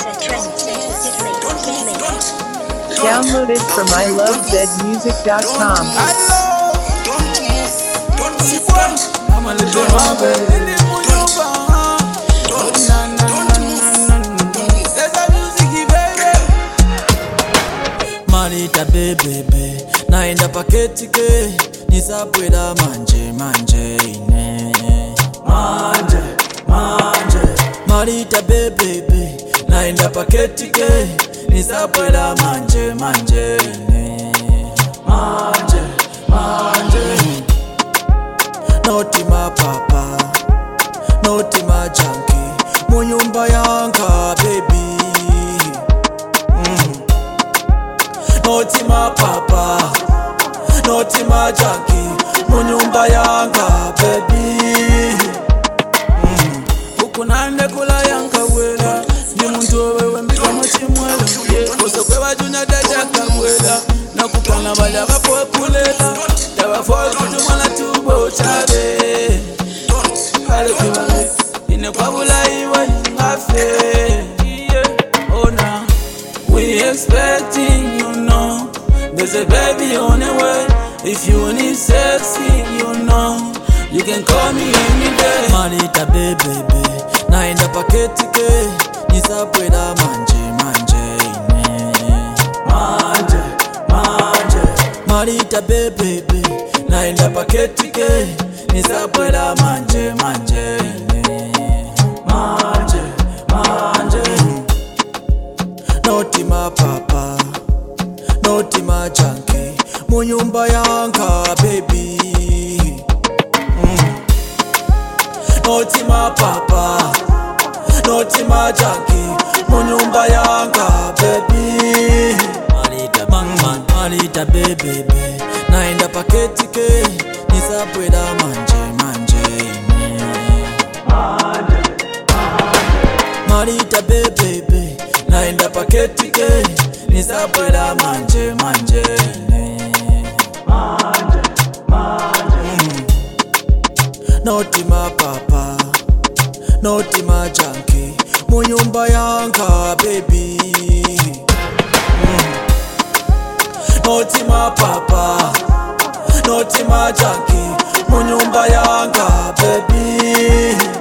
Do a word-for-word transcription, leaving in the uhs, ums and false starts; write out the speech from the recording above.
Download it from I love zed music dot com. I'm a little hungry. Marita bebebe naenda paketi ke nisapwela manje manje ine manje manje Marita bebebe naenda paketi ke nisapwela manje manje ine manje manje Noti ma papa noti ma junkie munyumba yanga baby Noti ma papa, noti ma junkie, munyumba yanga baby. Mm. Ukunande kula yanga wela, ni muntu wewe mbika machimwela. Yeah, oso kwe wajuna dajaka wela, na kukana bala wapo kulela. Dawa for kutumala tubo chade. Kale kiwale, ine kwa bula iwa ngafe. Yeah, oh na, we expecting you know. There's a baby on the way. If you need sexy, you know you can call me any day. Marita baby, naenda paketi ke nisapwela manje manje ine manje manje. Marita baby, naenda paketi ke nisapwela manje manje ine manje manje. Noti ma papa noti ma junkie, munyumba yanga baby. Mm. Noti ma papa, noti ma junkie, munyumba yanga baby. Marita man man, Marita baby, naenda paketi ke nisapwela manje manje ine manje manje. Marita baby, naenda paketi ke nisapwela manje manje manje manje. Mm. Noti ma papa noti ma junkie munyumba yanga baby. Mm. Noti ma papa noti ma junkie munyumba yanga baby.